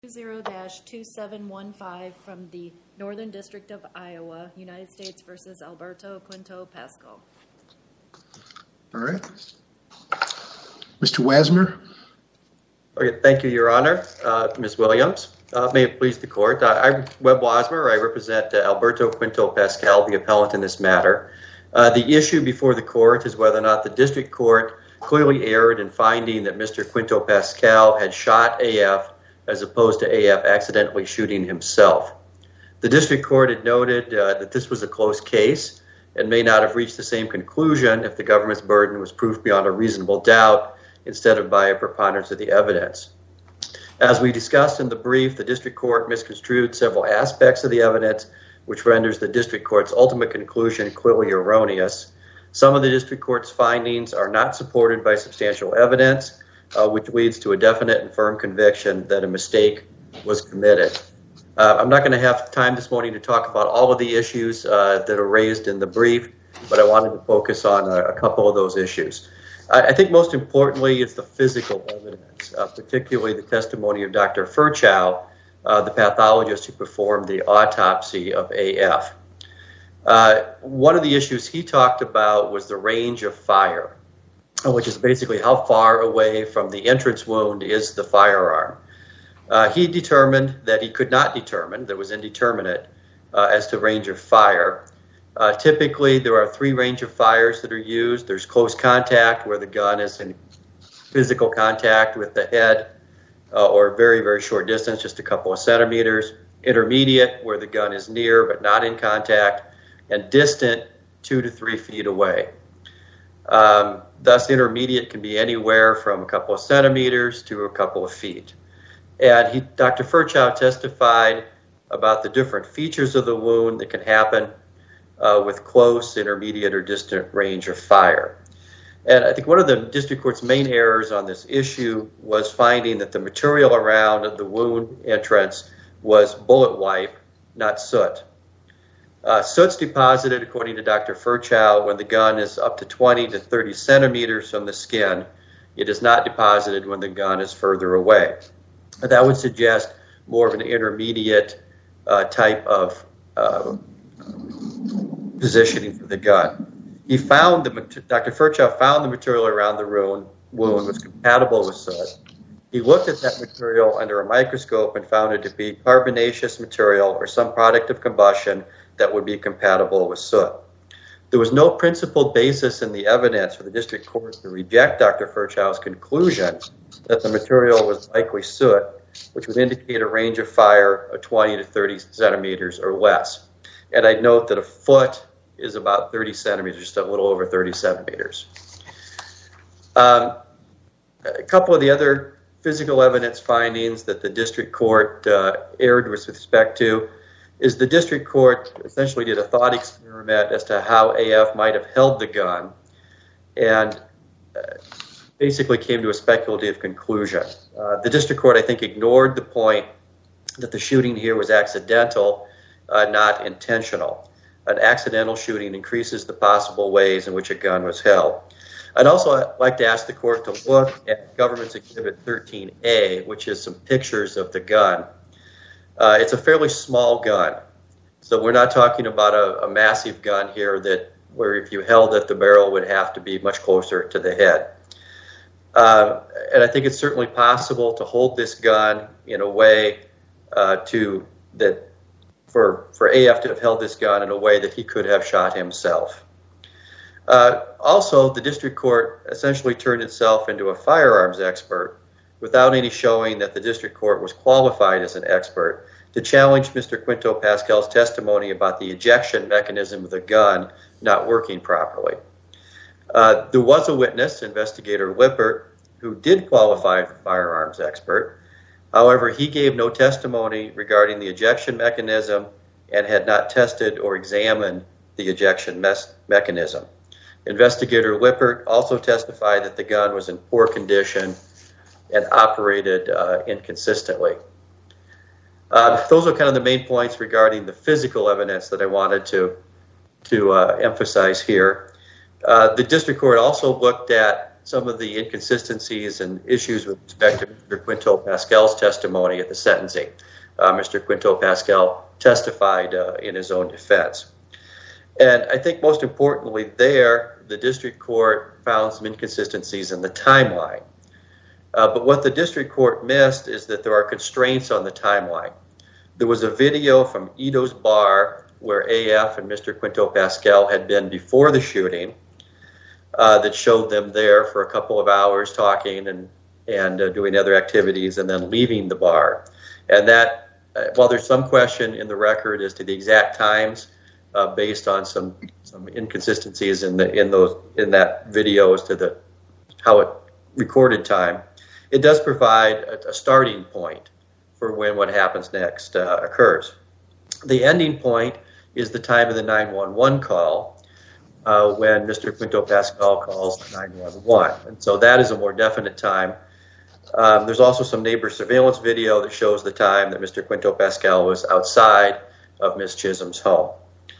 20-2715 from the Northern District of Iowa, United States versus Alberto Quinto Pascal. All right. Mr. Wasmer. Okay, thank you, Your Honor. Ms. Williams, may it please the court. I'm Webb Wasmer. I represent Alberto Quinto Pascal, the appellant in this matter. The issue before the court is whether or not the district court clearly erred in finding that Mr. Quinto Pascal had shot AF as opposed to AF accidentally shooting himself. The district court had noted that this was a close case and may not have reached the same conclusion if the government's burden was proof beyond a reasonable doubt instead of by a preponderance of the evidence. As we discussed in the brief, the district court misconstrued several aspects of the evidence, which renders the district court's ultimate conclusion clearly erroneous. Some of the district court's findings are not supported by substantial evidence, which leads to a definite and firm conviction that a mistake was committed. I'm not going to have time this morning to talk about all of the issues that are raised in the brief, but I wanted to focus on a couple of those issues. I think most importantly is the physical evidence, particularly the testimony of Dr. Furchow, the pathologist who performed the autopsy of AF. One of the issues he talked about was the range of fire, which is basically how far away from the entrance wound is the firearm. He determined that he could not determine, that was indeterminate, as to range of fire. Typically, there are three range of fires that are used. There's close contact, where the gun is in physical contact with the head, or very, very short distance, just a couple of centimeters. Intermediate, where the gun is near but not in contact, and distant, 2 to 3 feet away. Thus, intermediate can be anywhere from a couple of centimeters to a couple of feet. And Dr. Furchow testified about the different features of the wound that can happen with close, intermediate, or distant range of fire. And I think one of the district court's main errors on this issue was finding that the material around the wound entrance was bullet wipe, not soot. Soot's deposited, according to Dr. Furchow, when the gun is up to 20 to 30 centimeters from the skin. It is not deposited when the gun is further away. That would suggest more of an intermediate type of positioning for the gun. Dr. Furchow found the material around the wound was compatible with soot. He looked at that material under a microscope and found it to be carbonaceous material or some product of combustion that would be compatible with soot. There was no principled basis in the evidence for the district court to reject Dr. Furchow's conclusion that the material was likely soot, which would indicate a range of fire of 20 to 30 centimeters or less. And I'd note that a foot is about 30 centimeters, just a little over 30 centimeters. A couple of the other physical evidence findings that the district court erred with respect to is the district court essentially did a thought experiment as to how AF might have held the gun and basically came to a speculative conclusion. The district court, I think, ignored the point that the shooting here was accidental, not intentional. An accidental shooting increases the possible ways in which a gun was held. I'd also like to ask the court to look at Government's Exhibit 13A, which is some pictures of the gun. It's a fairly small gun, so we're not talking about a massive gun here where if you held it, the barrel would have to be much closer to the head. And I think it's certainly possible to hold this gun in a way for AF to have held this gun in a way that he could have shot himself. Also, the district court essentially turned itself into a firearms expert without any showing that the district court was qualified as an expert to challenge Mr. Quinto Pascal's testimony about the ejection mechanism of the gun not working properly. There was a witness, Investigator Lippert, who did qualify as a firearms expert. However, he gave no testimony regarding the ejection mechanism and had not tested or examined the ejection mechanism. Investigator Lippert also testified that the gun was in poor condition and operated inconsistently. Those are kind of the main points regarding the physical evidence that I wanted to emphasize here. The district court also looked at some of the inconsistencies and issues with respect to Mr. Quinto Pascal's testimony at the sentencing. Mr. Quinto Pascal testified in his own defense. And I think most importantly there, the district court found some inconsistencies in the timeline. But what the district court missed is that there are constraints on the timeline. There was a video from Ito's Bar where AF and Mr. Quinto Pascal had been before the shooting that showed them there for a couple of hours talking and doing other activities and then leaving the bar. And that, while there's some question in the record as to the exact times based on some inconsistencies in that video as to how it recorded time, it does provide a starting point for when what happens next occurs. The ending point is the time of the 911 call when Mr. Quinto Pascal calls 911. And so that is a more definite time. There's also some neighbor surveillance video that shows the time that Mr. Quinto Pascal was outside of Ms. Chisholm's home.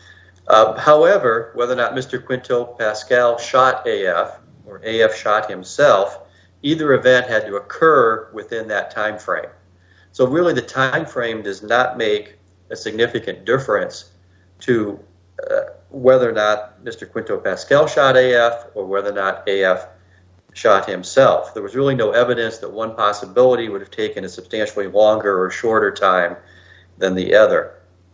However, whether or not Mr. Quinto Pascal shot AF or AF shot himself, either event had to occur within that time frame. So really the time frame does not make a significant difference to whether or not Mr. Quinto Pascal shot AF or whether or not AF shot himself. There was really no evidence that one possibility would have taken a substantially longer or shorter time than the other.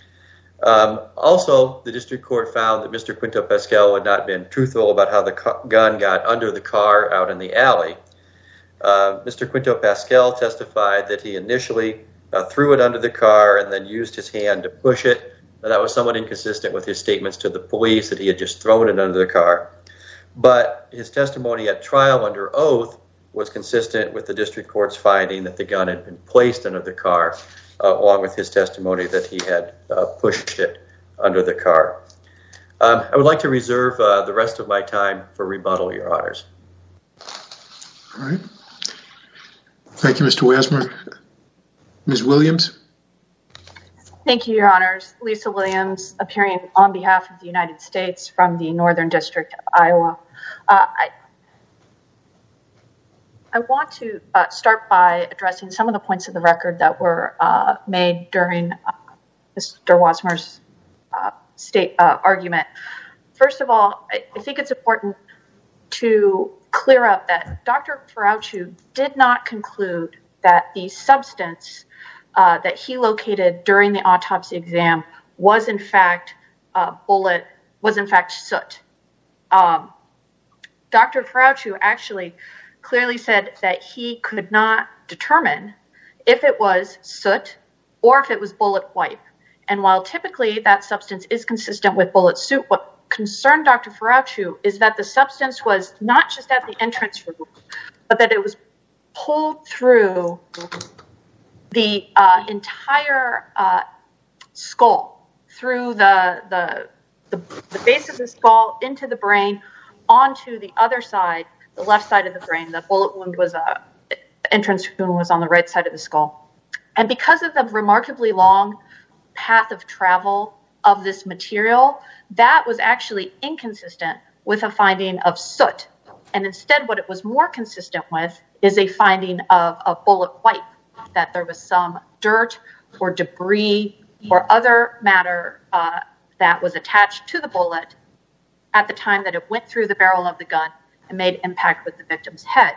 Also, the district court found that Mr. Quinto Pascal had not been truthful about how the gun got under the car out in the alley. Mr. Quinto Pascal testified that he initially threw it under the car and then used his hand to push it. Now, that was somewhat inconsistent with his statements to the police that he had just thrown it under the car. But his testimony at trial under oath was consistent with the district court's finding that the gun had been placed under the car, along with his testimony that he had pushed it under the car. I would like to reserve the rest of my time for rebuttal, Your Honors. All right. Thank you, Mr. Wasmer. Ms. Williams? Thank you, Your Honors. Lisa Williams, appearing on behalf of the United States from the Northern District of Iowa. I want to start by addressing some of the points of the record that were made during Mr. Wasmer's argument. First of all, I think it's important to clear up that Dr. Ferrauchu did not conclude that the substance that he located during the autopsy exam was in fact soot. Dr. Ferrauchu actually clearly said that he could not determine if it was soot or if it was bullet wipe. And while typically that substance is consistent with bullet soot, what concerned Dr. Ferrauchu is that the substance was not just at the entrance route, but that it was pulled through the entire skull, through the base of the skull into the brain, onto the other side, the left side of the brain. The bullet wound was entrance wound was on the right side of the skull. And because of the remarkably long path of travel of this material, that was actually inconsistent with a finding of soot. And instead, what it was more consistent with is a finding of a bullet wipe, that there was some dirt or debris or other matter that was attached to the bullet at the time that it went through the barrel of the gun and made impact with the victim's head.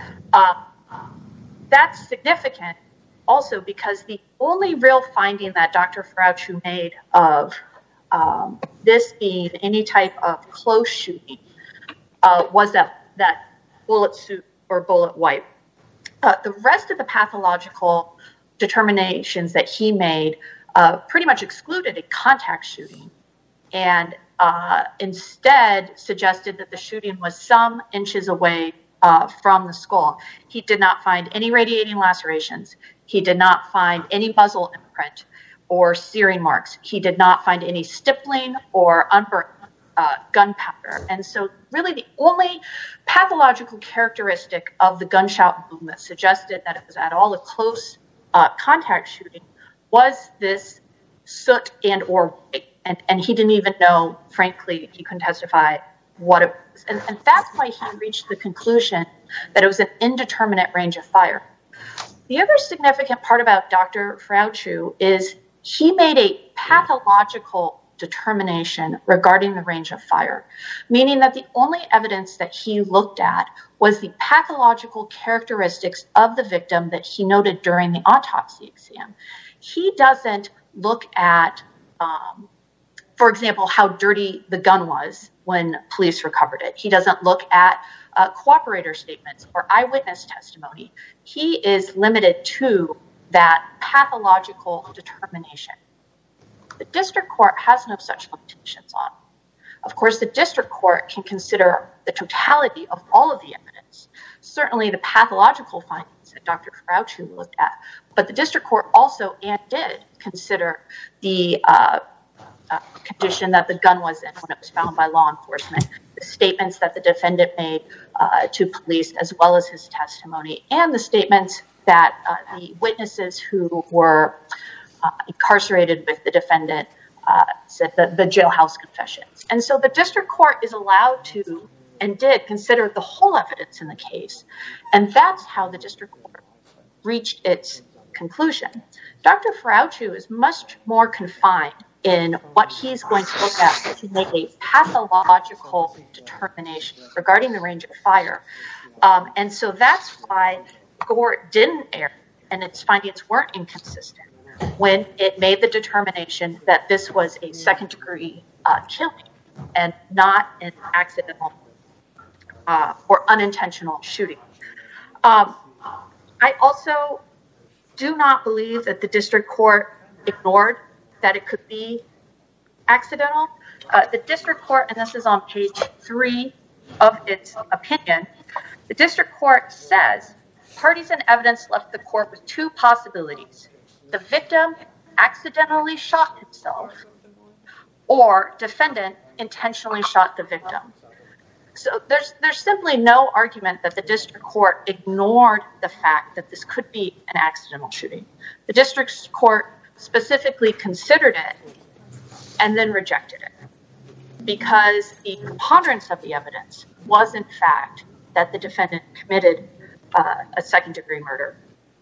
That's significant also because the only real finding that Dr. Ferrauchu made of this being any type of close shooting was that bullet soot or bullet wipe. The rest of the pathological determinations that he made pretty much excluded a contact shooting and instead suggested that the shooting was some inches away from the skull. He did not find any radiating lacerations. He did not find any muzzle imprint or searing marks. He did not find any stippling or unburnt gunpowder. And so really the only pathological characteristic of the gunshot wound that suggested that it was at all a close contact shooting was this soot and or wipe. And he didn't even know, frankly, he couldn't testify what it was. And that's why he reached the conclusion that it was an indeterminate range of fire. The other significant part about Dr. Frauchu is he made a pathological determination regarding the range of fire, meaning that the only evidence that he looked at was the pathological characteristics of the victim that he noted during the autopsy exam. He doesn't look at, for example, how dirty the gun was when police recovered it. He doesn't look at cooperator statements or eyewitness testimony. He is limited to that pathological determination. The district court has no such limitations on. Of course, the district court can consider the totality of all of the evidence, certainly the pathological findings that Dr. Frauchu looked at, but the district court also and did consider the condition that the gun was in when it was found by law enforcement, the statements that the defendant made to police, as well as his testimony, and the statements that the witnesses who were incarcerated with the defendant said, the jailhouse confessions. And so the district court is allowed to and did consider the whole evidence in the case. And that's how the district court reached its conclusion. Dr. Frauchu is much more confined in what he's going to look at to make a pathological determination regarding the range of fire. And so that's why Gore didn't err and its findings weren't inconsistent when it made the determination that this was a second-degree killing and not an accidental or unintentional shooting. I also do not believe that the district court ignored that it could be accidental. The district court, and this is on page 3 of its opinion, the district court says, parties and evidence left the court with two possibilities. The victim accidentally shot himself, or defendant intentionally shot the victim. So there's simply no argument that the district court ignored the fact that this could be an accidental shooting. The district court specifically considered it and then rejected it because the preponderance of the evidence was, in fact, that the defendant committed a second-degree murder.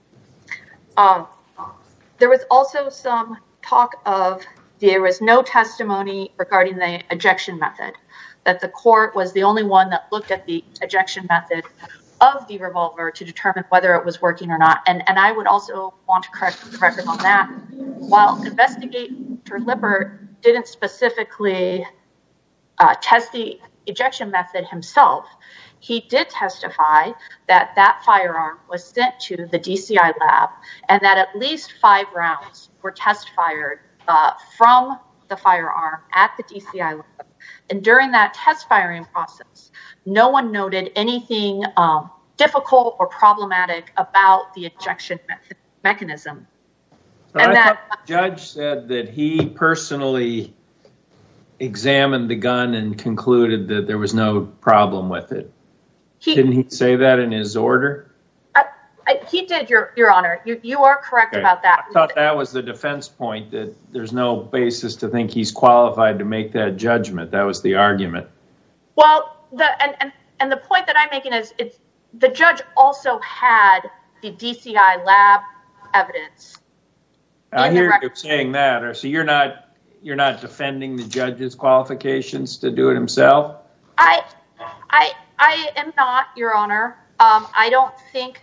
There was also some talk of there was no testimony regarding the ejection method, that the court was the only one that looked at the ejection method of the revolver to determine whether it was working or not. And I would also want to correct the record on that. While Investigator Lippert didn't specifically test the ejection method himself, he did testify that that firearm was sent to the DCI lab and that at least 5 rounds were test fired from the firearm at the DCI lab. And during that test firing process, no one noted anything difficult or problematic about the ejection mechanism. And I thought the judge said that he personally examined the gun and concluded that there was no problem with it. Didn't he say that in his order? He did, Your Honor. You are correct about that. I thought that was the defense point, that there's no basis to think he's qualified to make that judgment. That was the argument. Well, the point that I'm making is the judge also had the DCI lab evidence. I hear you saying that. Or so you're not defending the judge's qualifications to do it himself? I am not, Your Honor. I don't think.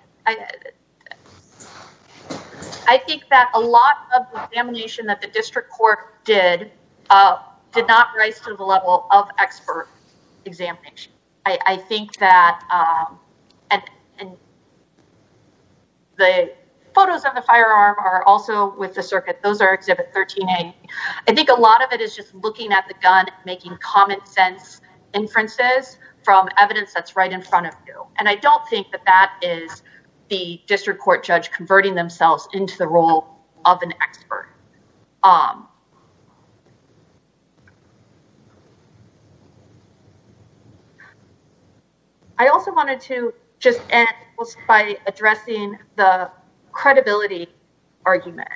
I think that a lot of the examination that the district court did not rise to the level of expert examination. I think that and the photos of the firearm are also with the circuit. Those are Exhibit 13A. I think a lot of it is just looking at the gun, making common sense inferences from evidence that's right in front of you. And I don't think that is the district court judge converting themselves into the role of an expert. I also wanted to just end by addressing the credibility argument.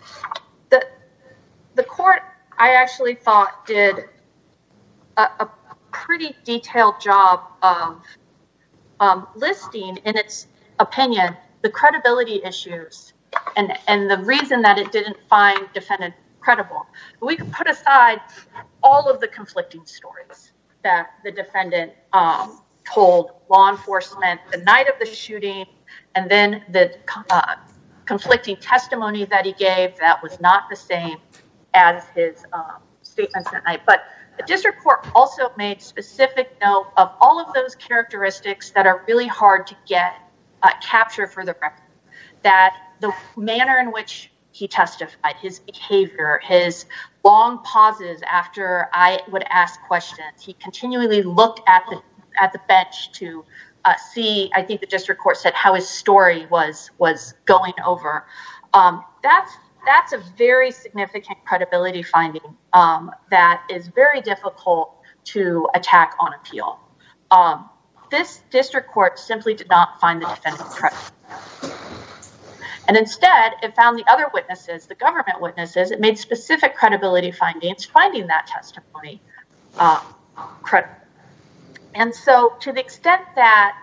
The court, I actually thought, did a pretty detailed job of listing in its opinion the credibility issues and the reason that it didn't find defendant credible. We could put aside all of the conflicting stories that the defendant told law enforcement the night of the shooting, and then the conflicting testimony that he gave that was not the same as his statements that night. But the district court also made specific note of all of those characteristics that are really hard to get capture for the record. That the manner in which he testified, his behavior, his long pauses after I would ask questions. He continually looked at the bench to see, I think the district court said, how his story was going over. That's a very significant credibility finding that is very difficult to attack on appeal. This district court simply did not find the defendant credible. And instead, it found the other witnesses, the government witnesses, it made specific credibility findings, finding that testimony credible. And so to the extent that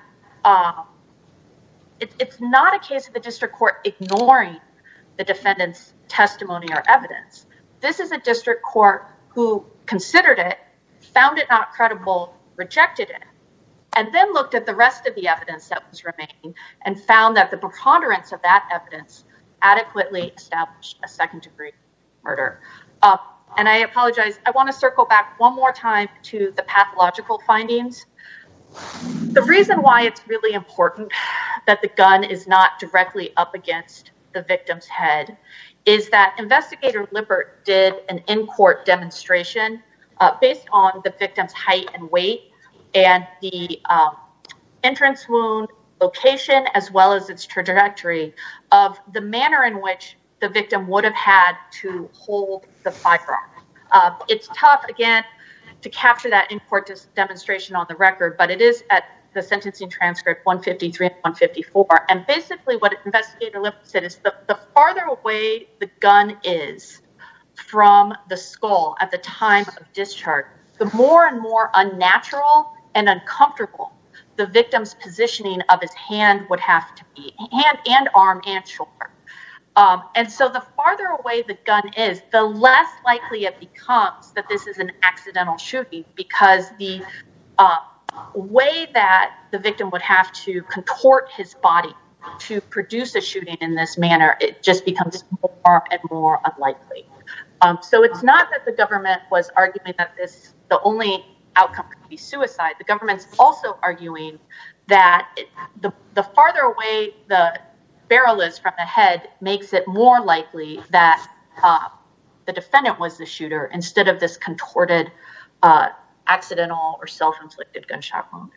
it's not a case of the district court ignoring the defendant's testimony or evidence. This is a district court who considered it, found it not credible, rejected it, and then looked at the rest of the evidence that was remaining and found that the preponderance of that evidence adequately established a second-degree murder. And I apologize, I want to circle back one more time to the pathological findings. The reason why it's really important that the gun is not directly up against the victim's head is that Investigator Lippert did an in-court demonstration based on the victim's height and weight and the entrance wound location as well as its trajectory of the manner in which the victim would have had to hold the firearm. It's tough, again, to capture that in-court demonstration on the record, but it is at the sentencing transcript 153 and 154. And basically what Investigator Lippert said is the farther away the gun is from the skull at the time of discharge, the more and more unnatural and uncomfortable the victim's positioning of his hand would have to be, hand and arm and shoulder. And so the farther away the gun is, the less likely it becomes that this is an accidental shooting because the way that the victim would have to contort his body to produce a shooting in this manner, it just becomes more and more unlikely. So it's not that the government was arguing that the only outcome could be suicide. The government's also arguing that the farther away the barrel is from the head makes it more likely that the defendant was the shooter instead of this contorted accidental or self-inflicted gunshot wound.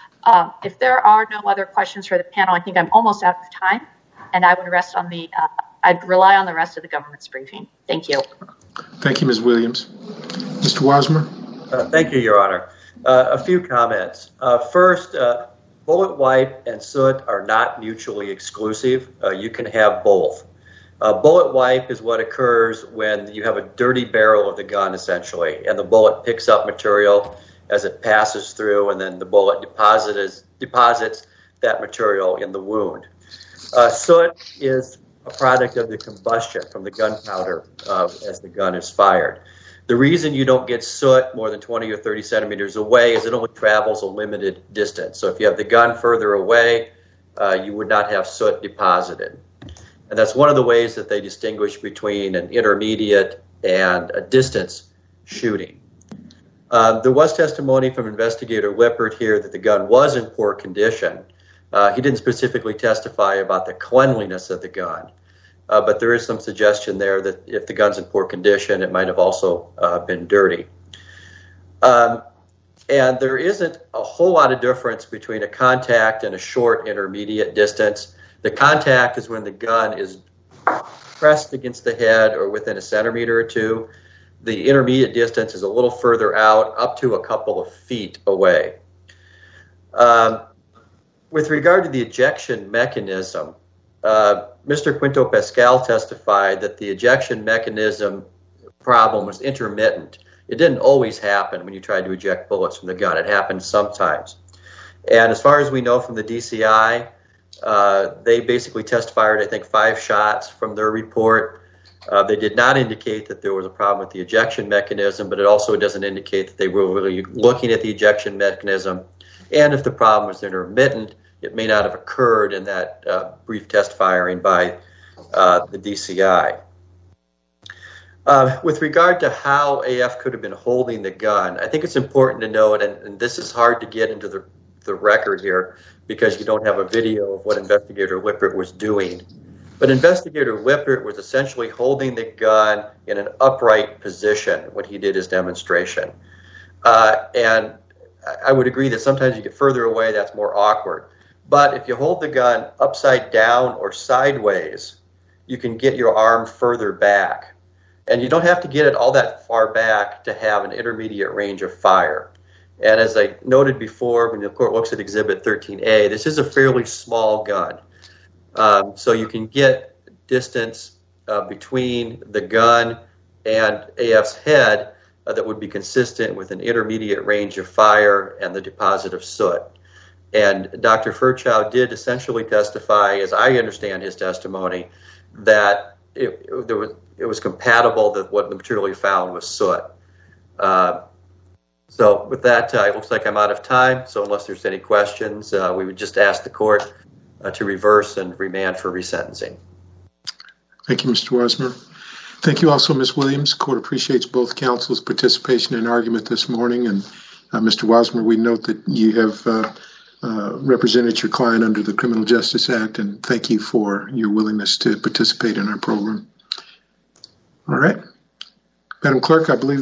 If there are no other questions for the panel, I think I'm almost out of time, and I would I'd rely on the rest of the government's briefing. Thank you. Thank you, Ms. Williams. Mr. Wasmer? Thank you, Your Honor. A few comments. First, bullet wipe and soot are not mutually exclusive. You can have both. Bullet wipe is what occurs when you have a dirty barrel of the gun, essentially, and the bullet picks up material as it passes through, and then the bullet deposits that material in the wound. Soot is a product of the combustion from the gunpowder as the gun is fired. The reason you don't get soot more than 20 or 30 centimeters away is it only travels a limited distance. So if you have the gun further away, you would not have soot deposited. And that's one of the ways that they distinguish between an intermediate and a distance shooting. There was testimony from Investigator Lippert here that the gun was in poor condition. He didn't specifically testify about the cleanliness of the gun, but there is some suggestion there that if the gun's in poor condition, it might have also been dirty. And there isn't a whole lot of difference between a contact and a short intermediate distance. The contact is when the gun is pressed against the head or within a centimeter or two. The intermediate distance is a little further out, up to a couple of feet away. With regard to the ejection mechanism, Mr. Quinto Pascal testified that the ejection mechanism problem was intermittent. It didn't always happen when you tried to eject bullets from the gun. It happened sometimes. And as far as we know from the DCI, they basically test-fired, I think, 5 shots from their report. They did not indicate that there was a problem with the ejection mechanism, but it also doesn't indicate that they were really looking at the ejection mechanism. And if the problem was intermittent, it may not have occurred in that brief test firing by the DCI. With regard to how AF could have been holding the gun, I think it's important to note, and this is hard to get into the record here because you don't have a video of what Investigator Lippert was doing. But Investigator Lippert was essentially holding the gun in an upright position when he did his demonstration. And I would agree that sometimes you get further away, that's more awkward. But if you hold the gun upside down or sideways, you can get your arm further back. And you don't have to get it all that far back to have an intermediate range of fire. And as I noted before, when the court looks at Exhibit 13A, this is a fairly small gun. So you can get distance between the gun and AF's head that would be consistent with an intermediate range of fire and the deposit of soot. And Dr. Furchow did essentially testify, as I understand his testimony, that it was compatible that what the material he found was soot. So with that, it looks like I'm out of time. So unless there's any questions, we would just ask the court to reverse and remand for resentencing. Thank you, Mr. Wasmer. Thank you also, Ms. Williams. The court appreciates both counsel's participation in argument this morning. And Mr. Wasmer, we note that you have represented your client under the Criminal Justice Act, and thank you for your willingness to participate in our program. All right. Madam Clerk, I believe